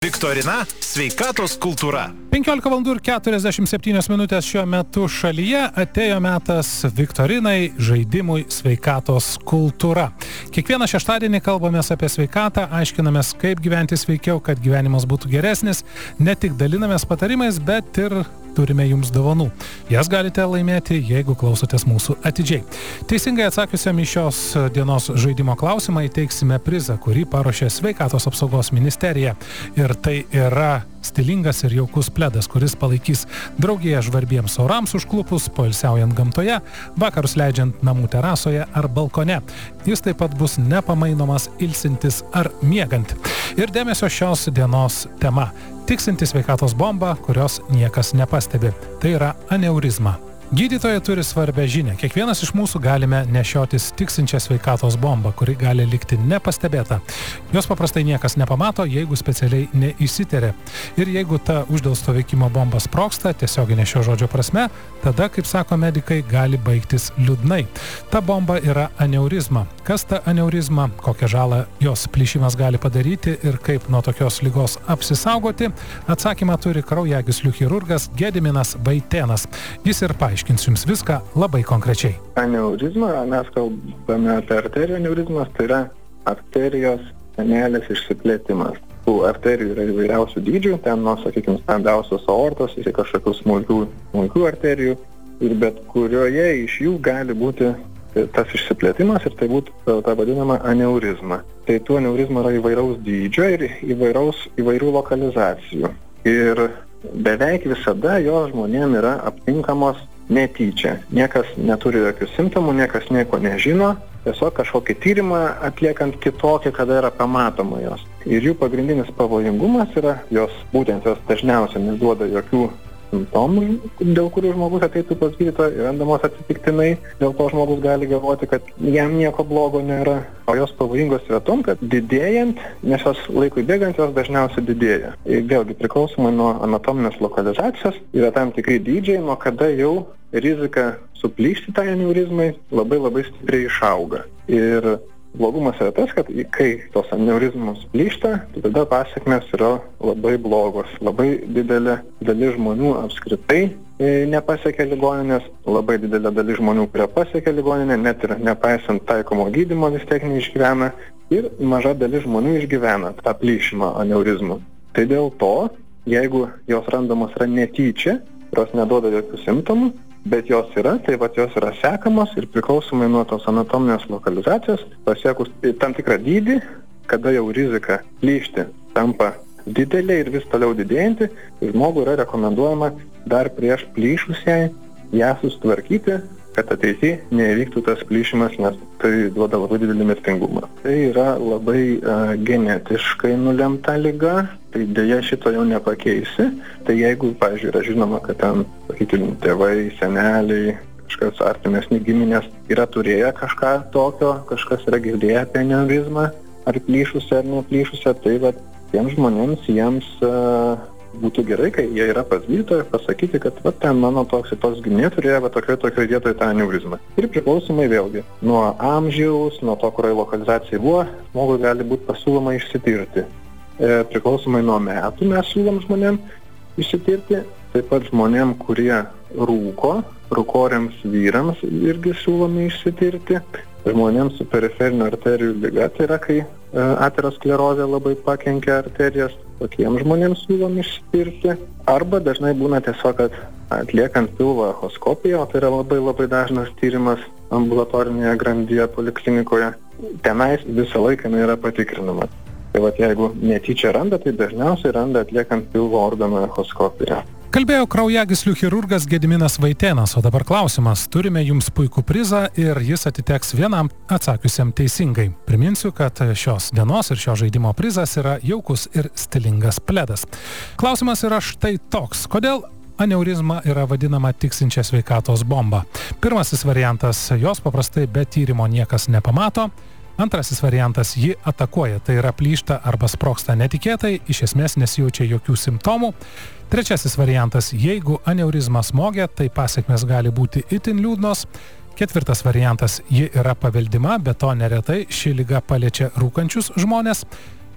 Viktorina sveikatos kultūra. 15:47 šiuo metu šalyje atėjo metas viktorinai žaidimui sveikatos kultūra. Kiekvieną šeštadienį kalbamės apie sveikatą, aiškinamės, kaip gyventi sveikiau, kad gyvenimas būtų geresnis, ne tik dalinamės patarimais, bet ir turime jums dovanų. Jas galite laimėti, jeigu klausotės mūsų atidžiai. Teisingai atsakiusiam į šios dienos žaidimo klausimą įteiksime prizą, kurį paruošė Sveikatos apsaugos ministerija. Ir tai yra stilingas ir jaukus pledas, kuris palaikys draugiją žvarbiems orams užklupus, poilsiaujant gamtoje, vakarus leidžiant namų terasoje ar balkone. Jis taip pat bus nepamainomas ilsintis ar miegant. Ir dėmesio šios dienos tema – tiksinti sveikatos bomba, kurios niekas nepastebi. Tai yra aneurizma. Gydytojai turi svarbę žinią. Kiekvienas iš mūsų galime nešiotis tiksinčią sveikatos bombą, kuri gali likti nepastebėta. Jos paprastai niekas nepamato, jeigu specialiai neįsiteria. Ir jeigu ta uždelsto veikimo bomba sprogsta, tiesioginė šio žodžio prasme, tada, kaip sako medikai, gali baigtis liūdnai. Ta bomba yra aneurizma. Kas ta aneurizma, kokią žalą jos plyšimas gali padaryti ir kaip nuo tokios ligos apsisaugoti, atsakymą turi kraujagyslių chirurgas Gediminas Vaitėnas. Jis ir paaiškins jums viską labai konkrečiai. Aneurizma, mes kalbame apie arterijų aneurizmas, tai yra arterijos sienelės išsiplėtimas. Tų arterijų yra įvairiausių dydžių, ten nuo, sakykime, stambiausios aortos iki kažkokių smulkių arterijų, ir bet kurioje iš jų gali būti tas išsiplėtimas ir tai būtų ta vadinama aneurizma. Tai tų aneurizma yra įvairaus dydžio ir įvairių lokalizacijų. Ir beveik visada jos žmonėm yra aptinkamos netyčia. Niekas neturi jokių simptomų, niekas nieko nežino, tiesiog kažkokį tyrimą atliekant kitokį, kada yra pamatoma jos. Ir jų pagrindinis pavojingumas yra, jos dažniausiai neduoda jokių simptomų, dėl kurių žmogus ateitų pas gydytoją ir randamos atsitiktinai, dėl to žmogus gali galvoti, kad jam nieko blogo nėra. O jos pavojingos yra tom, kad didėjant, nes jos laikui bėgant, jos dažniausiai didėja. Ir vėlgi priklausomai nuo anatominės lokalizacijos yra tam tikri dydžiai, nuo kada jau rizika suplyšti tai aneurizmai labai stipriai išauga. Ir blogumas yra tas, kad kai tos aneurizmos plyšta, tai tada pasekmės yra labai blogos. Labai didelė dalis žmonių apskritai nepasiekia ligoninės, labai didelė dalis žmonių, kurie pasiekia ligoninę, net ir nepaisant taikomo gydymo vis tiek neišgyvena, ir maža dalis žmonių išgyvena tą plyšimą aneurizmų. Tai dėl to, jeigu jos randamos yra netyčia, kurios neduoda jokių simptomų, bet jos yra, tai jos yra sekamos ir priklausomai nuo tos anatominės lokalizacijos, pasiekus tam tikrą dydį, kada jau rizika plyšti tampa didelė ir vis toliau didėjanti, žmogui yra rekomenduojama dar prieš plyšusiai ją sustvarkyti, kad ateityje neįvyktų tas plyšimas, nes tai duoda labai didelį mirtingumą. Tai yra labai genetiškai nulemta liga, tai dėja šito jau nepakeisi. Tai jeigu, pavyzdžiui, yra žinoma, kad ten, sakykime, tėvai, seneliai, kažkas artimesni giminės yra turėję kažką tokio, kažkas yra girdėję apie aneurizmą, ar plyšusią, ar neplyšusią, tai tiems žmonėms, jiems būtų gerai, kai jie yra pas gydytoją, pasakyti, kad ten mano toks giminė turėjo tokioje vietoje tą aneurizmą. Ir priklausomai vėlgi nuo amžiaus, nuo to, kurioje lokalizacija buvo, žmogui gali būti pasiūloma išsitirti. Priklausomai nuo metų mes siūlom žmonėm išsitirti, taip pat žmonėm, kurie rūkoriams vyrams irgi siūlomi išsitirti. Žmonėms su periferinių arterijų liga, tai yra, kai aterosklerozė labai pakenkia arterijas, tokiems žmonėms siūlom išsitirti. Arba dažnai būna tiesiog, kad atliekant pilvo echoskopiją, o tai yra labai dažnas tyrimas ambulatorinėje grandyje poliklinikoje, tenais visą laiką yra patikrinama. Tai jeigu netyčia randa, tai dažniausiai randa atliekant pilvo organo echoskopiją. Kalbėjo kraujagyslių chirurgas Gediminas Vaitėnas, o dabar klausimas. Turime jums puikų prizą ir jis atiteks vienam atsakiusiam teisingai. Priminsiu, kad šios dienos ir šio žaidimo prizas yra jaukus ir stilingas pledas. Klausimas yra štai toks. Kodėl aneurizma yra vadinama tiksinčia sveikatos bomba? Pirmasis variantas, jos paprastai be tyrimo niekas nepamato. Antrasis variantas, ji atakuoja, tai yra plyšta arba sprogsta netikėtai, iš esmės nesijaučia jokių simptomų. Trečiasis variantas, jeigu aneurizma smogia, tai pasekmės gali būti itin liūdnos. Ketvirtas variantas, ji yra paveldima, bet to neretai ši liga paliečia rūkančius žmonės.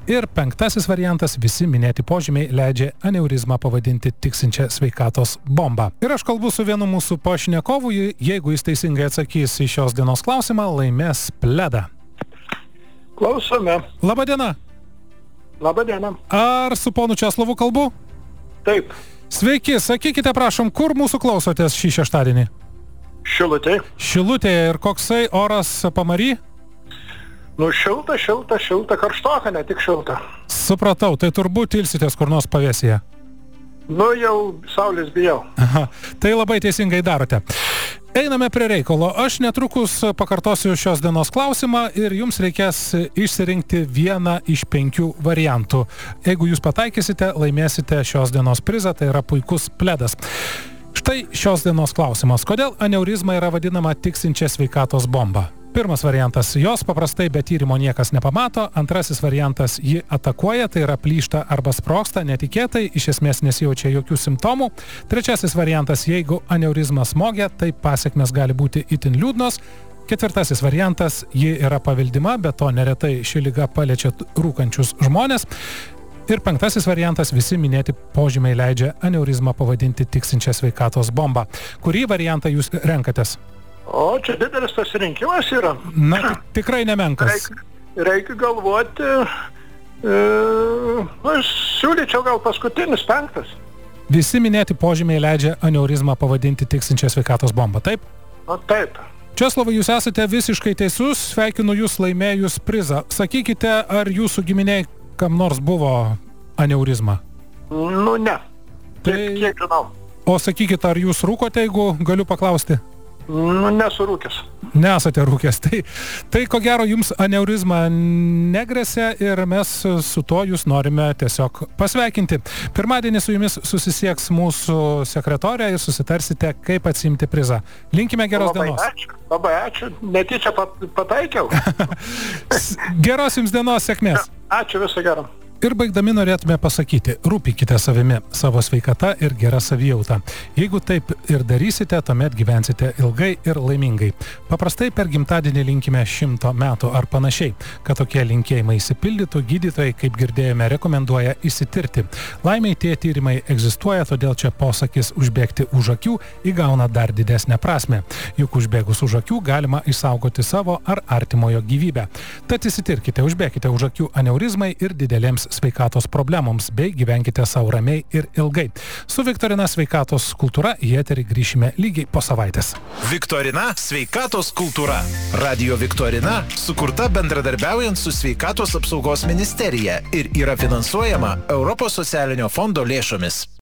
Ir 5 variantas, visi minėti požymiai leidžia aneurizmą pavadinti tiksinčią sveikatos bombą. Ir aš kalbu su vienu mūsų pašnekovu, jeigu jis teisingai atsakys į šios dienos klausimą, laimės pledą. Klausome. Labadiena. Labadiena. Ar su ponu Česlovu kalbu? Taip. Sveiki, sakykite prašom, kur mūsų klausotės šį šeštadienį? Šilutė. Šilutėje ir koksai oras Pamary? Nu, šilta, karštoka, ne tik šilta. Supratau, tai turbūt ilsitės kur nors pavėsyje. Nu, jau saulės bijau. Aha, tai labai teisingai darote. Einame prie reikalo. Aš netrukus pakartosiu šios dienos klausimą ir jums reikės išsirinkti vieną iš 5 variantų. Jeigu jūs pataikysite, laimėsite šios dienos prizą, tai yra puikus pledas. Štai šios dienos klausimas. Kodėl aneurizma yra vadinama tiksinčia sveikatos bomba? Pirmas variantas, jos paprastai be tyrimo niekas nepamato. Antrasis variantas, ji atakuoja, tai yra plyšta arba sprogsta netikėtai, iš esmės nesijaučia jokių simptomų. Trečiasis variantas, jeigu aneurizma smogia, tai pasekmės gali būti itin liūdnos. Ketvirtasis variantas, ji yra paveldima, bet to neretai ši liga paliečia rūkančius žmonės. Ir 5 variantas, visi minėti požymiai leidžia aneurizmą pavadinti tiksinčią sveikatos bombą. Kurį variantą jūs renkatės? O, čia didelis pasirinkimas yra. Na, tikrai nemenkas. Reikia galvoti. Aš siūlyčiau gal paskutinis 5. Visi minėti požymiai leidžia aneurizmą pavadinti tiksinčią sveikatos bombą, taip? O, taip. Česlovai, jūs esate visiškai teisus, sveikinu jūs laimėjus prizą. Sakykite, ar jūsų giminiai kam nors buvo aneurizma? Nu, ne. Kiek žinau. O sakykite, ar jūs rūkote, jeigu galiu paklausti? Nu, nesu rūkęs. Nesate rūkęs. Tai ko gero jums aneurizma negresia ir mes su to jūs norime tiesiog pasveikinti. Pirmadienį su jumis susisieks mūsų sekretorė ir susitarsite, kaip atsiimti prizą. Linkime geros dienos. Labai ačiū. Netyčia pataikiau. Geros jums dienos, sėkmės. Ačiū, viso gero. Ir baigdami norėtume pasakyti, rūpykite savimi, savo sveikata ir gera savijauta. Jeigu taip ir darysite, tuomet gyvensite ilgai ir laimingai. Paprastai per gimtadienį linkime 100 metų ar panašiai. Kad tokie linkėjimai išsipildytų, gydytojai, kaip girdėjome, rekomenduoja išsitirti. Laimiai tie tyrimai egzistuoja, todėl čia posakis užbėgti už akių įgauna dar didesnę prasmę. Juk užbėgus už akių galima išsaugoti savo ar artimojo gyvybę. Tad įsitirkite, užbėkite už akių aneurizmai ir didelėms sveikatos problemoms, bei gyvenkite sau ramiai ir ilgai. Su Viktorina sveikatos kultūra į eterį grįšime lygiai po savaitės. Viktorina sveikatos kultūra. Radio Viktorina sukurta bendradarbiaujant su Sveikatos apsaugos ministerija ir yra finansuojama Europos socialinio fondo lėšomis.